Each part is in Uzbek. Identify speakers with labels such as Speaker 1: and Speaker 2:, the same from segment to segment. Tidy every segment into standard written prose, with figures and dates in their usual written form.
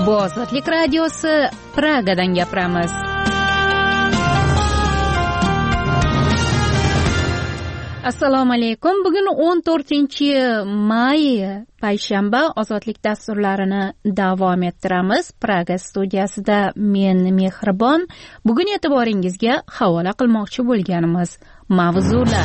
Speaker 1: Bu Ozodlik radiosi, Pragadan gapiramiz. Assalomu alaykum. Bugun 14-may payshanba Ozodlik dasturlarini davom ettiramiz. Praga studiyasida men Mehribon. Bugun e'tiboringizga havola qilmoqchi bo'lganimiz mavzular.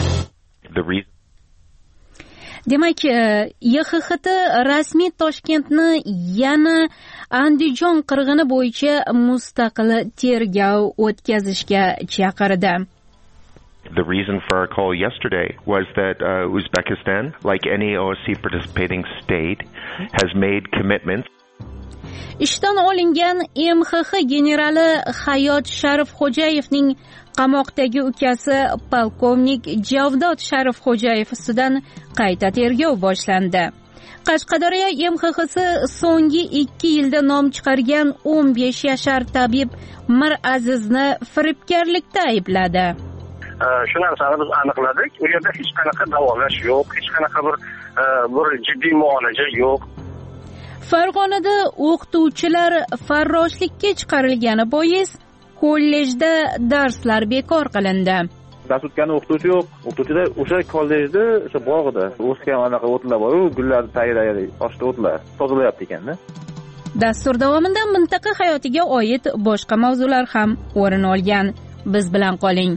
Speaker 1: Demak, YXHT rasmiy Toshkentni yana Andijon qirg'ini bo'yicha mustaqil tergov o'tkazishga chaqirdi.
Speaker 2: The reason for our call yesterday was that Uzbekistan, like any OSCE participating state, has made commitments.
Speaker 1: Ishdan olingan MXX generali Hayot Sharifxo'jayevning qamoqdagi ukasi polkovnik Javdod Sharifxo'jayev ustidan qayta tergov boshlandi. Qashqadaryo MXXsi so'nggi 2 yilda nom chiqargan 15 yashar tabib Mir Azizni firibgarlikda aybladi.
Speaker 3: Shu narsani biz aniqladik. U yerda hech qanaqa davolash yo'q, hech qanaqa bir jiddiy muolaja yo'q.
Speaker 1: Farg'onada o'qituvchilar farroshlikka chiqarilgani bois kollejda darslar bekor qilindi.
Speaker 4: Dars o'tgan o'qituvchi yo'q. O'qituvchida o'sha kollejda, o'sha bog'ida o'sgan anaqa o'tlar bor, gullarni tayyorlaydi, toshda o'tlar tozalayapti ekanda.
Speaker 1: Dastur davomida mintaqa hayotiga oid boshqa mavzular ham o'rin olgan. Biz bilan qoling.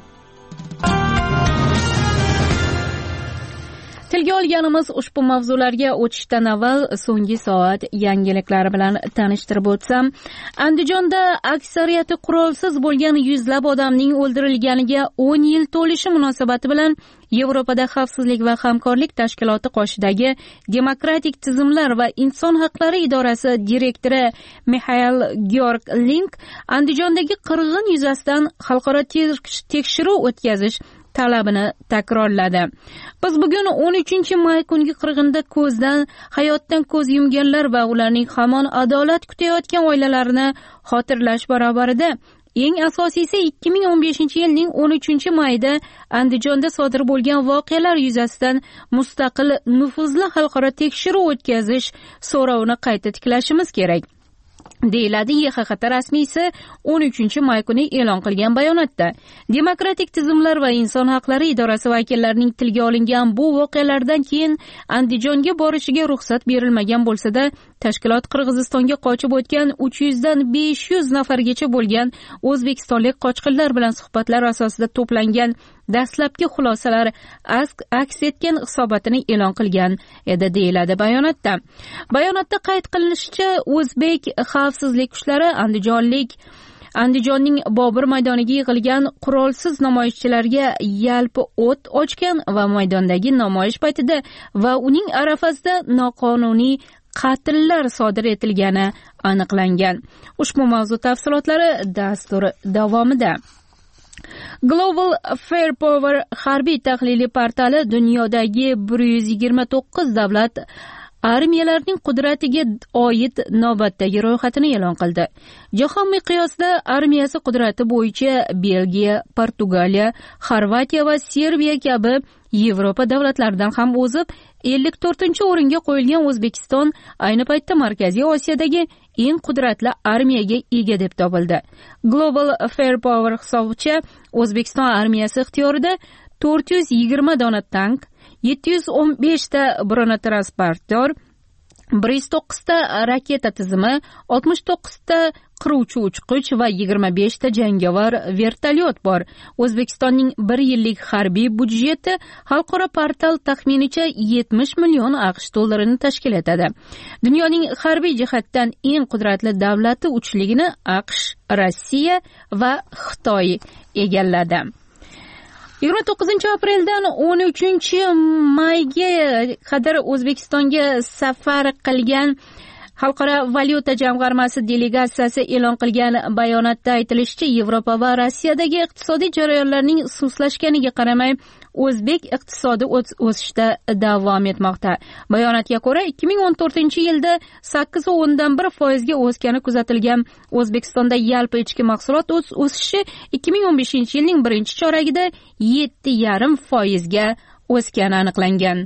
Speaker 1: Tilga olganimiz ushbu mavzularga o'tishdan avval so'nggi soat yangiliklari bilan tanishtirib o'tsam, Andijonda aksariyati qurolsiz bo'lgan yuzlab odamning o'ldirilganiga 10 yil to'lishi munosabati bilan Yevropada xavfsizlik va hamkorlik tashkiloti qoshidagi Demokratik tizimlar va inson haqlari idorasi direktori Mikhail Georg-Link Andijondagi qirg'in yuzasidan xalqaro tekshiruv o'tkazish talabini takrorladi. Biz bugun 13-may kungi qirg'inda hayotdan ko'z yumganlar va ularning hamon adolat kutayotgan oilalarini xotirlash barobarida eng asosiysi 2015-yilning 13-mayida Andijonda sodir bo'lgan voqealar yuzasidan mustaqil nufuzli xalqaro tekshiruv o'tkazish so'rovini qayta tiklashimiz kerak, deyiladi YXHT rasmiysi 13-may kuni e'lon qilgan bayonotda. Demokratik tizimlar va inson haqlari idorasi vakillarining tilga olingan bu voqealardan keyin Andijonga borishiga ruxsat berilmagan bo'lsa-da, tashkilot Qirg'izistonga qochib o'tgan 300 dan 500 nafargacha bo'lgan o'zbekistonlik qochqinlar bilan suhbatlar asosida to'plangan dastlabki xulosalar aks etgan hisobotini e'lon qilgan edi, deyiladi bayonotda. Bayonotda qayd qilinishicha, o'zbek xavfsizlik kuchlari Andijonning Bobur maydoniga yig'ilgan qurolsiz namoyishchilarga yalpi o't ochgan va maydondagi namoyish paytida va uning arafasida noqonuniy qatllar sodir etilgani aniqlangan. Ushbu mavzu tafsilotlari dastur davomida. Global Firepower harbiy tahliliy portali dunyodagi 129 davlat armiyalarining qudratiga oid navbatdagi ro'yxatini e'lon qildi. Jahon miqyosida armiyasi qudrati bo'yicha Belgiya, Portugaliya, Xorvatiya va Serbiya kabi Yevropa davlatlaridan ham o'zib, 54-o'ringa qo'yilgan O'zbekiston ayni paytda Markaziy Osiyodagi eng qudratli armiyaga ega deb topildi. Global Firepower hisobicha O'zbekiston armiyasi ixtiyorida 420 dona tank, 715 ta bronetransportor, 109 ta raketa tizimi, 69 ta qiruvchi uchqich va 25 ta jangovar vertolyot bor. O'zbekistonning 1 yillik harbiy budjeti xalqaro portal taxminicha 70 million AQSh dollarini tashkil etadi. Dunyoning harbiy jihatdan eng qudratli davlati uchligini AQSh, Rossiya va Xitoy egalladi. 29-apreldan 13-mayga qadar O'zbekistonga safar qilgan Xalqaro valyuta jamg'armasi delegatsiyasi e'lon qilgan bayonotda aytilishicha, Yevropa va Rossiyadagi iqtisodiy jarayonlarning sustlashganiga qaramay, o'zbek iqtisodi o'sishda davom etmoqda. Bayonotga ko'ra, 2014-yilda 8.1% o'sgani kuzatilgan O'zbekistonda yalpi ichki mahsulot o'sishi 2015-yilning birinchi choragida 7.5% o'sgani aniqlangan.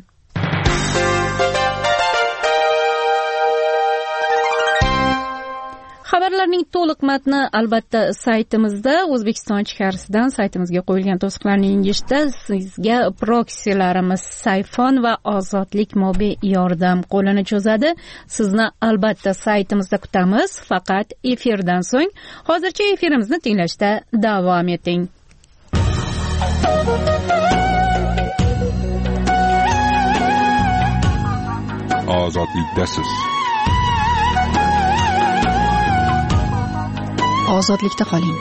Speaker 1: ma'lumotlarning to'liq matni albatta saytimizda, O'zbekiston ichkarisidan saytimizga qo'yilgan to'siqlarni yengishda sizga proksilarimiz Sayfon va Ozodlik mobil yordam qo'lini cho'zadi. Sizni albatta saytimizda kutamiz, faqat efirdan so'ng. Hozircha efirimizni tinglashda davom eting.
Speaker 5: Ozodlikdasiz.
Speaker 6: Ozodlikda qoling.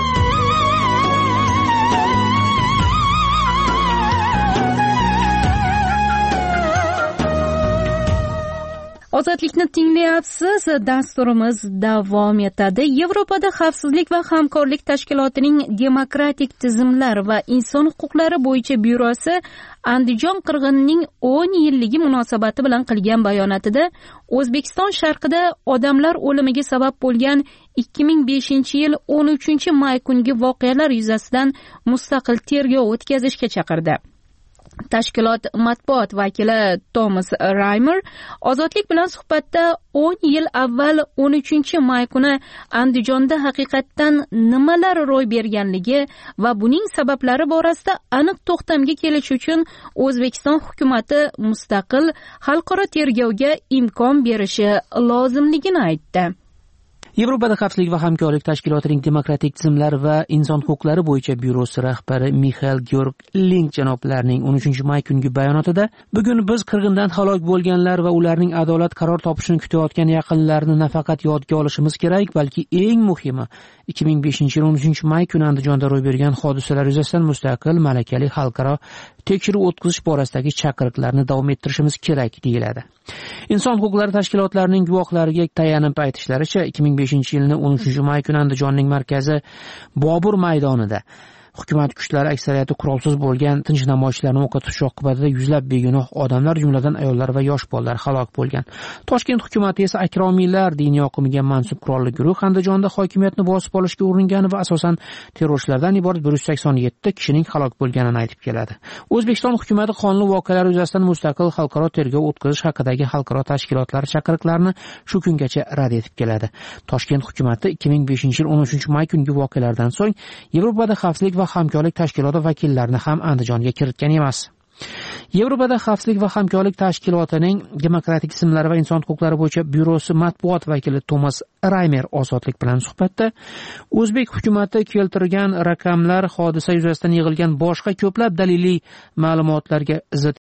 Speaker 1: Ozodlikni tinglayapsiz. Dasturimiz davom etadi. Yevropada xavfsizlik va hamkorlik tashkilotining demokratik tizimlar va inson huquqlari bo'yicha byurosi Andijon qirg'inining 10 yilligi munosabati bilan qilgan bayonotida O'zbekiston sharqida odamlar o'limiga sabab bo'lgan 2005-yil 13-may kungi voqealar yuzasidan mustaqil tergov o'tkazishga chaqirdi. Tashkilot matbuot vakili Thomas Raymer Ozodlik bilan suhbatda 10 yil avval 13-may kuni Andijonda haqiqatdan nimalar ro'y berganligi va buning sabablari borasida aniq to'xtamga kelish uchun O'zbekiston hukumatı mustaqil xalqaro tergovga imkon berishi lozimligini aytdi.
Speaker 7: Yevropada xavfsizlik va hamkorlik tashkilotining demokratik tizimlar va inson huquqlari bo'yicha byurosi rahbari Mixail Georg Link janoblarining 13-may kungi bayonotida bugun biz qirg'indan halok bo'lganlar va ularning adolat qaror topishini kutayotgan yaqinlarini nafaqat yodga olishimiz kerak, balki eng muhimi 2005-yil 13-may kuni Andijonda ro'y bergan hodisalar yuzasidan mustaqil malakali xalqaro tekshiruv o'tkazish borasidagi chaqiriqlarni davom ettirishimiz kerak deyiladi. Inson huquqlari tashkilotlarining guvohlariga tayanib aytishlaricha 2005-yilning 13-may kuni Andijonning markazi Bobur maydonida hukumat kuchlari aksariyati qurolsiz bo'lgan tinch namoyishchilarni o'qqa tutish oqibatida yuzlab begunoh odamlar, jumladan ayollar va yosh bolalar halok bo'lgan. Toshkent hukumati esa akromiylar diniy oqimiga mansub qurolli guruh Andijonda hokimiyatni bosib olishga uringani va asosan terrorchilardan iborat 187 kishining halok bo'lganini aytib keladi. O'zbekiston hukumati qonli voqealar yuzasidan mustaqil xalqaro tergov o'tkazish haqidagi xalqaro tashkilotlar chaqiriqlarini shu kungacha rad etib keladi. Toshkent hukumati 2005-yil 13-may kungi voqealardan so'ng Yevropada xavfsizlik va hamkorlik tashkiloti vakillarini ham Andijonga kiritgan emas. Yevropada xavfsizlik va hamkorlik tashkilotining demokratik tizimlar va inson huquqlari bo'yicha byurosi matbuot vakili Thomas Raymer Ozodlik bilan suhbatda O'zbek hukumati keltirgan raqamlar, hodisa yuzasidan yig'ilgan boshqa ko'plab daliliy ma'lumotlarga zid